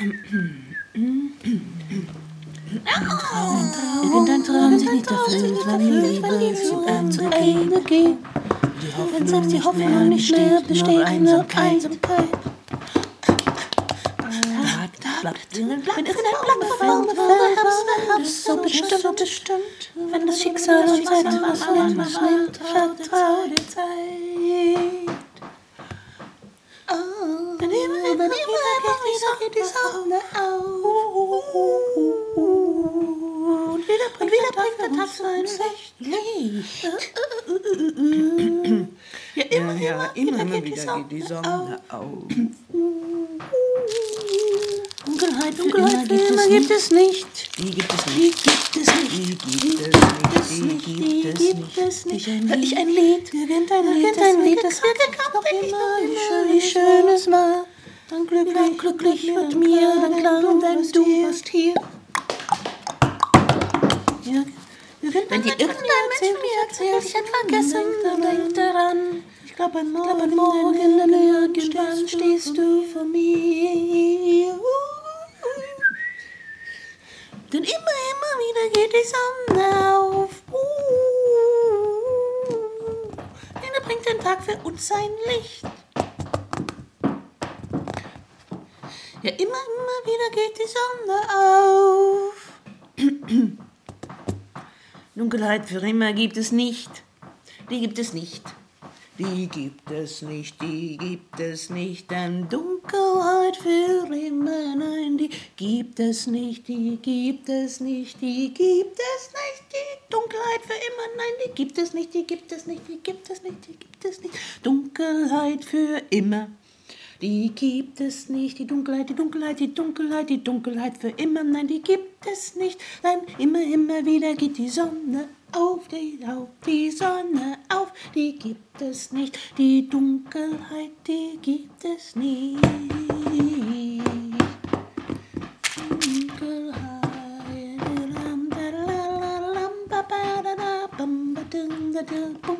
Irgendein Traum sich nicht erfüllt, wenn die Liebe zu Ende geht. Wenn selbst die Hoffnung nicht mehr besteht, nur Einsamkeit. Wenn irgendein Baum fällt, ist so bestimmt. Wenn das Schicksal uns etwas nimmt, vertrau der Zeit. Wenn immer wieder geht die Sonne auf. Und wieder bringt der Tag sein Licht. Ja, immer wieder geht die Sonne auf. Dunkelheit für immer gibt es nicht. Die gibt es Die nicht. gibt es nicht. Die gibt es nicht. Hör ich ein Lied, irgendein Lied, das wird noch immer, wie schön es war. Dann glücklich wird mir, dann klar, denn du warst hier. Ja, wenn dir irgendein Mensch mir erzählt, ich hätte vergessen, dann denk daran. Ich glaube, an morgen, irgendwann stehst du vor mir. Denn immer wieder geht die Sonne auf. Jeder bringt den Tag für uns sein Licht. Ja, immer wieder geht die Sonne auf. Dunkelheit für immer gibt es nicht. Die gibt es nicht. Die gibt es nicht, die gibt es nicht, denn Dunkelheit für immer, nein, die gibt es nicht, die gibt es nicht, die gibt es nicht, die Dunkelheit für immer, nein, die gibt es nicht, die gibt es nicht, die gibt es nicht, die gibt es nicht, Dunkelheit für immer. Die gibt es nicht, die Dunkelheit für immer, nein, die gibt es nicht, nein, immer wieder geht die Sonne auf, die Sonne auf, die gibt es nicht, die Dunkelheit, die gibt es nicht. Dunkelheit.